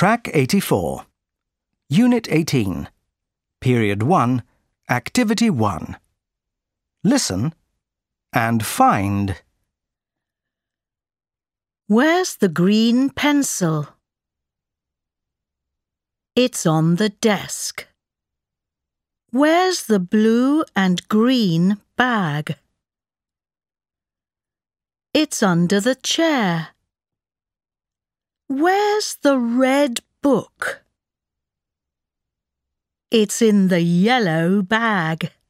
Track 84. Unit 18. Period 1, Activity 1. Listen and find. Where's the green pencil? It's on the desk. Where's the blue and green bag? It's under the chair. Where's the red book? It's in the yellow bag.